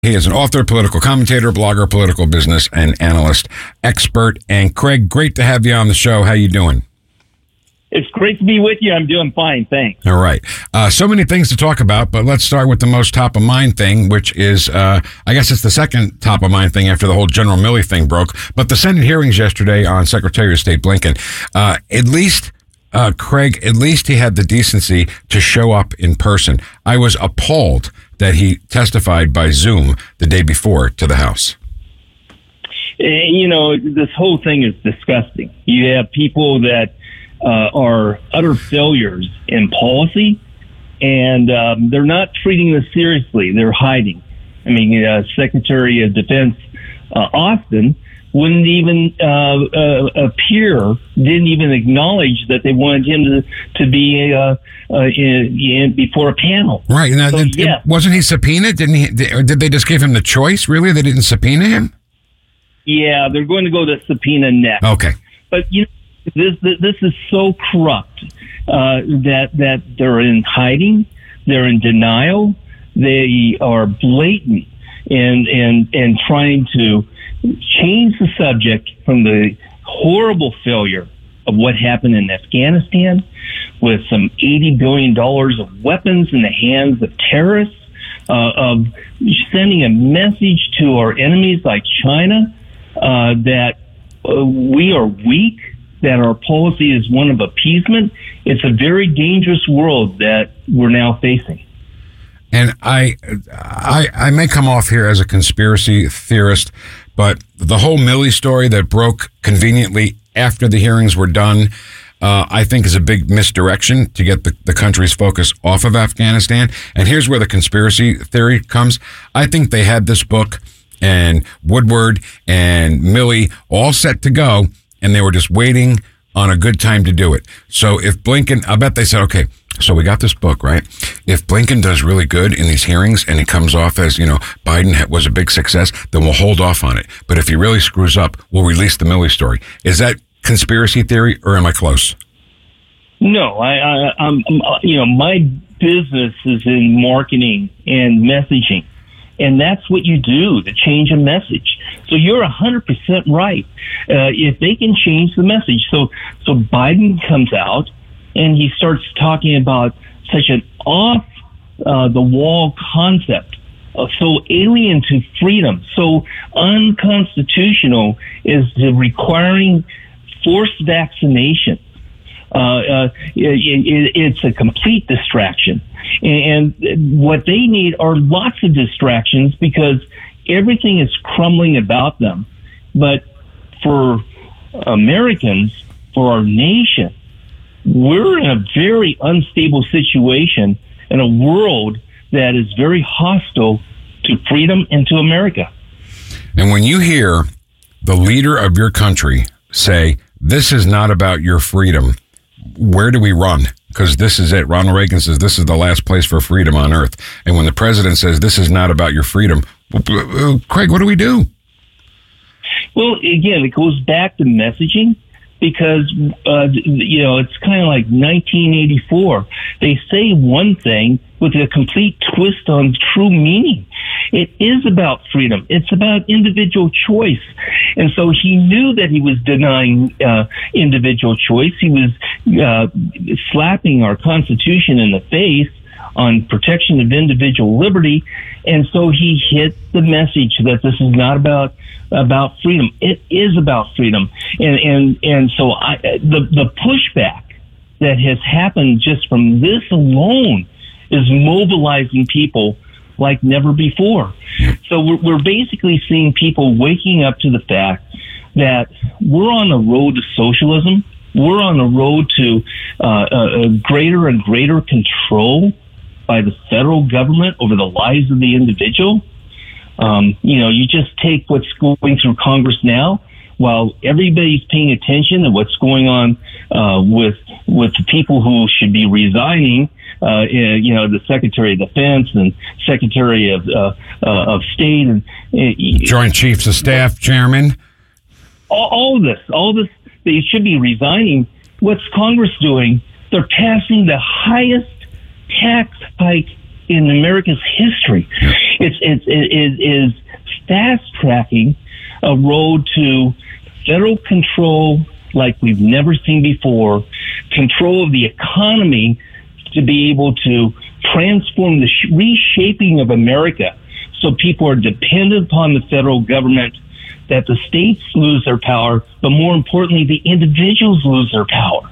He is an author, political commentator, blogger, political business, and analyst expert. And Craig, great to have you on the show. How you doing? It's great to be with you. I'm doing fine, thanks. All right. So many things to talk about, but let's start with the most top of mind thing, which is, I guess it's the second top of mind thing after the whole General Milley thing broke. But the Senate hearings yesterday on Secretary of State Blinken, Craig, at least he had the decency to show up in person. I was appalled that he testified by Zoom the day before to the House. You know, this whole thing is disgusting. You have people that are utter failures in policy, and they're not treating this seriously. They're hiding. I mean, Secretary of Defense Austin wouldn't even appear, didn't even acknowledge that they wanted him to be before a panel. Right. Now, wasn't he subpoenaed? Did they just give him the choice? Really? They didn't subpoena him? Yeah, they're going to go to subpoena next. Okay. But, you know, this is so corrupt that they're in hiding, they're in denial, they are blatant and trying to change the subject from the horrible failure of what happened in Afghanistan with some $80 billion of weapons in the hands of terrorists, of sending a message to our enemies like China that we are weak, that our policy is one of appeasement. It's a very dangerous world that we're now facing. And I may come off here as a conspiracy theorist, but the whole Milley story that broke conveniently after the hearings were done, I think is a big misdirection to get the country's focus off of Afghanistan. And here's where the conspiracy theory comes. I think they had this book and Woodward and Milley all set to go, and they were just waiting on a good time to do it. So if Blinken, I bet they said, okay, so we got this book, right? If Blinken does really good in these hearings and he comes off as, you know, Biden was a big success, then we'll hold off on it. But if he really screws up, we'll release the Milley story. Is that conspiracy theory, or am I close? No, I'm you know, my business is in marketing and messaging. And that's what you do, to change a message. So you're 100% right. If they can change the message. So Biden comes out and he starts talking about such an off the wall concept, so alien to freedom, so unconstitutional, is the requiring forced vaccination. It's a complete distraction. And what they need are lots of distractions because everything is crumbling about them. But for Americans, for our nation, we're in a very unstable situation in a world that is very hostile to freedom and to America. And when you hear the leader of your country say, this is not about your freedom, where do we run? Because this is it. Ronald Reagan says this is the last place for freedom on earth. And when the president says this is not about your freedom, Craig, what do we do? Well, again, it goes back to messaging because, you know, it's kind of like 1984. They say one thing with a complete twist on true meaning. It is about freedom. It's about individual choice. And so he knew that he was denying individual choice. He was slapping our Constitution in the face on protection of individual liberty. And so he hit the message that this is not about freedom. It is about freedom. And so the pushback that has happened just from this alone is mobilizing people like never before. So we're basically seeing people waking up to the fact that we're on the road to socialism. We're on the road to greater and greater control by the federal government over the lives of the individual. You know, you just take what's going through Congress now, while everybody's paying attention to what's going on with the people who should be resigning. You know, the Secretary of Defense and Secretary of State and Joint Chiefs of Staff Chairman. All this, they should be resigning. What's Congress doing? They're passing the highest tax hike in America's history. It is fast tracking a road to federal control like we've never seen before, control of the economy to be able to transform the reshaping of America so people are dependent upon the federal government, that the states lose their power, but more importantly, the individuals lose their power.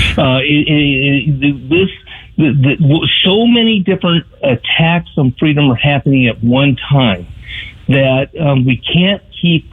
So many different attacks on freedom are happening at one time that we can't keep.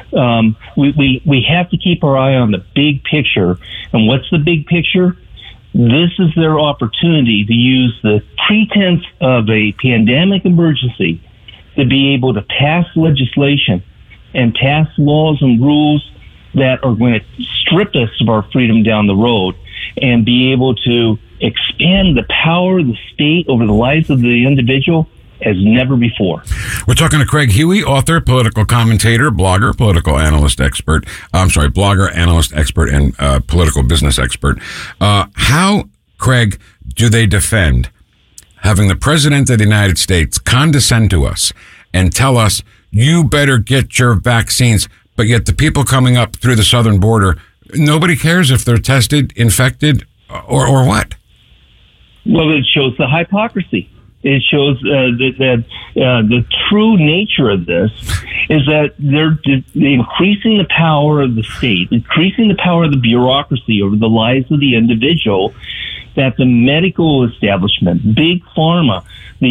We have to keep our eye on the big picture. And what's the big picture? This is their opportunity to use the pretense of a pandemic emergency to be able to pass legislation and pass laws and rules that are going to strip us of our freedom down the road and be able to expand the power of the state over the lives of the individual as never before. We're talking to Craig Huey, author, political commentator, blogger, political analyst expert. Blogger, analyst expert, and political business expert. How, Craig, do they defend having the President of the United States condescend to us and tell us, you better get your vaccines, but yet the people coming up through the southern border, nobody cares if they're tested, infected, or what? Well, it shows the hypocrisy. It shows that the true nature of this is that they're increasing the power of the state, increasing the power of the bureaucracy over the lives of the individual, that the medical establishment, big pharma,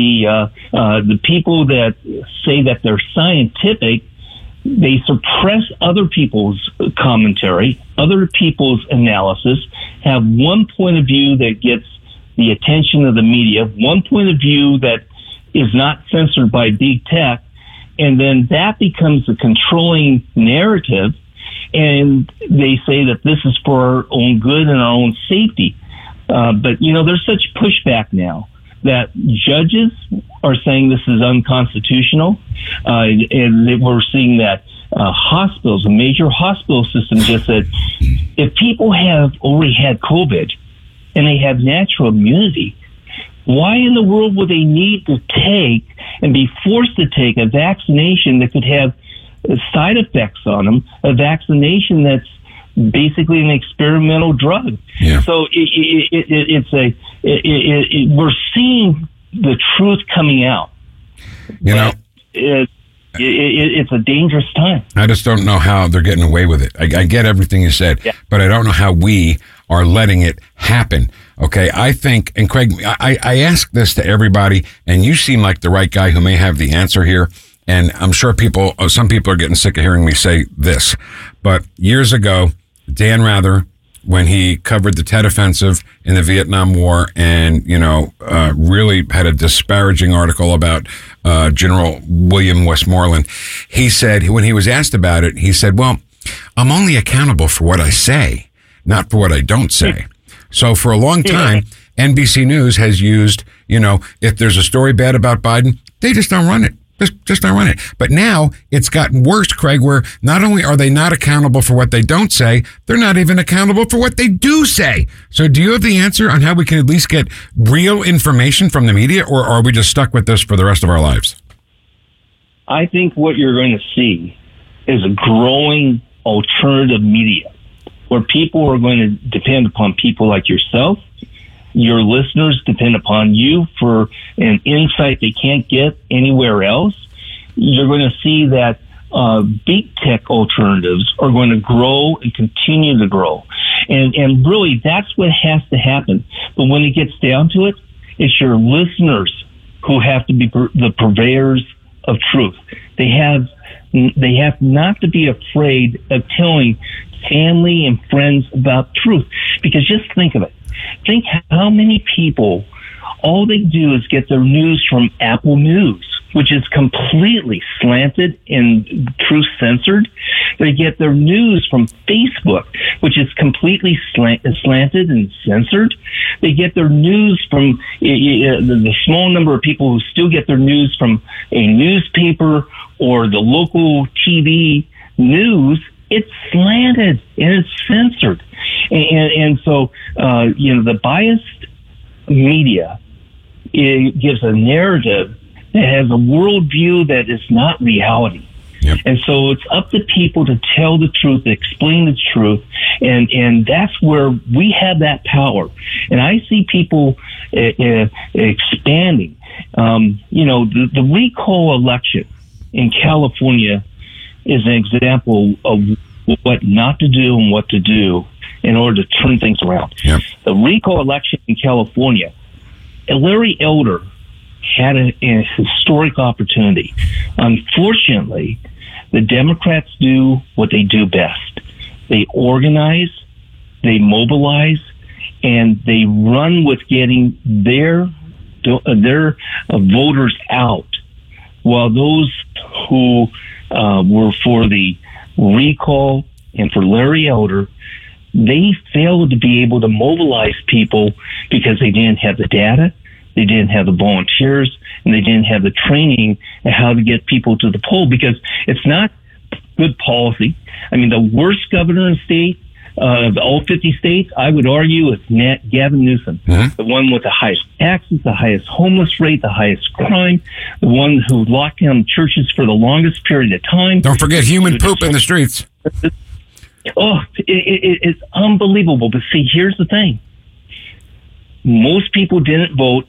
the people that say that they're scientific, they suppress other people's commentary, other people's analysis, have one point of view that gets the attention of the media, one point of view that is not censored by big tech, and then that becomes the controlling narrative, and they say that this is for our own good and our own safety. But, there's such pushback now that judges are saying this is unconstitutional, and we're seeing that hospitals, a major hospital system just said, if people have already had COVID and they have natural immunity, why in the world would they need to take and be forced to take a vaccination that could have side effects on them, a vaccination that's basically an experimental drug? Yeah. So we're seeing the truth coming out. It's a dangerous time. I just don't know how they're getting away with it. I get everything you said, but I don't know how we are letting it happen. Okay, I think, and Craig, I ask this to everybody, and you seem like the right guy who may have the answer here. And I'm sure some people are getting sick of hearing me say this, but years ago, Dan Rather, when he covered the Tet Offensive in the Vietnam War and, really had a disparaging article about General William Westmoreland, he said, when he was asked about it, he said, well, I'm only accountable for what I say, not for what I don't say. So for a long time, NBC News has used, if there's a story bad about Biden, they just don't run it. Just don't run it. But now it's gotten worse, Craig, where not only are they not accountable for what they don't say, they're not even accountable for what they do say. So do you have the answer on how we can at least get real information from the media, or are we just stuck with this for the rest of our lives? I think what you're going to see is a growing alternative media where people are going to depend upon people like yourself. Your listeners depend upon you for an insight they can't get anywhere else. You're going to see that big tech alternatives are going to grow and continue to grow. And really, that's what has to happen. But when it gets down to it, it's your listeners who have to be the purveyors of truth. They have not to be afraid of telling family and friends about truth. Because just think of it. Think how many people, all they do is get their news from Apple News, which is completely slanted and truth censored. They get their news from Facebook, which is completely slanted and censored. They get their news from the small number of people who still get their news from a newspaper or the local TV news. It's slanted and it's censored. And so, the biased media it gives a narrative that has a worldview that is not reality. Yep. And so it's up to people to tell the truth, to explain the truth, and that's where we have that power. And I see people expanding. The recall election in California is an example of what not to do and what to do in order to turn things around. Yep. The recall election in California, Larry Elder had a historic opportunity. Unfortunately, the Democrats do what they do best. They organize, they mobilize, and they run with getting their voters out, while those who were for the recall and for Larry Elder, they failed to be able to mobilize people because they didn't have the data, they didn't have the volunteers, and they didn't have the training on how to get people to the poll, because it's not good policy. I mean, the worst governor in the state of all 50 states, I would argue, is Gavin Newsom, the one with the highest taxes, the highest homeless rate, the highest crime, the one who locked down churches for the longest period of time. Don't forget human poop in the streets. Oh, it's unbelievable. But see, here's the thing. Most people didn't vote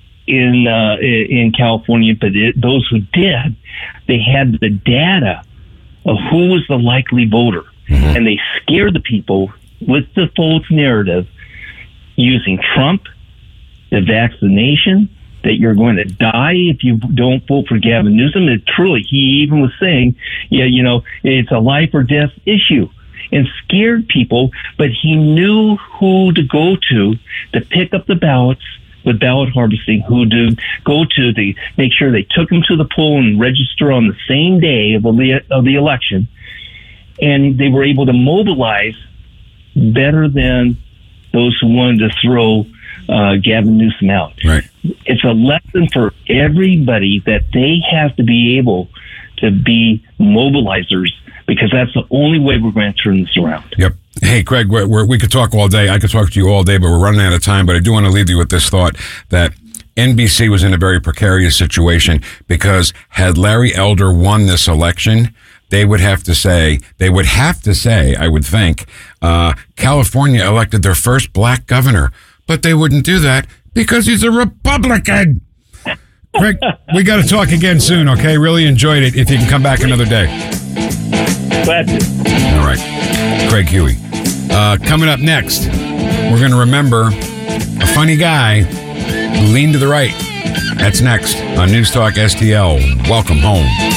in California, but those who did, they had the data of who was the likely voter. And they scared the people with the false narrative using Trump, the vaccination, that you're going to die if you don't vote for Gavin Newsom. And truly, he even was saying, it's a life or death issue, and scared people. But he knew who to go to pick up the ballots with ballot harvesting, who to go to make sure they took them to the poll and register on the same day of the election. And they were able to mobilize better than those who wanted to throw Gavin Newsom out. Right. It's a lesson for everybody that they have to be able to be mobilizers, because that's the only way we're going to turn this around. Yep. Hey, Craig, we could talk all day. I could talk to you all day, but we're running out of time. But I do want to leave you with this thought that NBC was in a very precarious situation, because had Larry Elder won this election, they would have to say, I would think, California elected their first black governor. But they wouldn't do that because he's a Republican. Craig, we got to talk again soon, okay? Really enjoyed it. If you can come back another day. Glad to. All right. Craig Huey. Coming up next, we're going to remember a funny guy who leaned to the right. That's next on News Talk STL. Welcome home.